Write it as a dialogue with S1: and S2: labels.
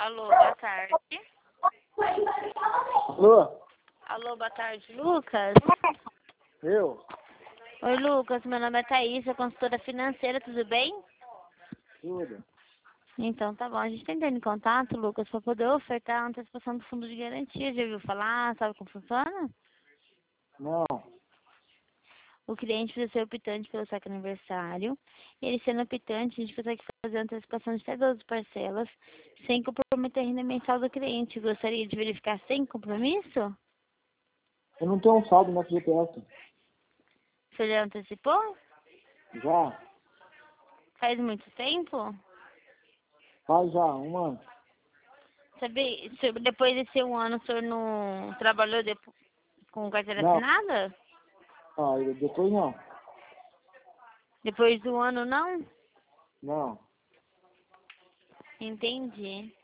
S1: Alô, boa tarde.
S2: Alô?
S1: Alô, boa tarde, Lucas.
S2: Eu?
S1: Oi, Lucas, meu nome é Thaís, sou consultora financeira, tudo bem?
S2: Tudo.
S1: Então tá bom, a gente tá entrando em contato, Lucas, para poder ofertar a antecipação do fundo de garantia. Já ouviu falar? Sabe como funciona?
S2: Não.
S1: O cliente precisa ser optante pelo saque aniversário. Ele sendo optante, a gente consegue fazer a antecipação de até 12 parcelas, sem comprometer a renda mensal do cliente. Gostaria de verificar sem compromisso?
S2: Eu não tenho um saldo no FGTS.
S1: Você já antecipou?
S2: Já?
S1: Faz muito tempo?
S2: Faz já, um ano.
S1: Sabe, depois desse um ano, o senhor não trabalhou com carteira
S2: Não.
S1: assinada?
S2: Ah, depois não.
S1: Depois do ano, não?
S2: Não.
S1: Entendi.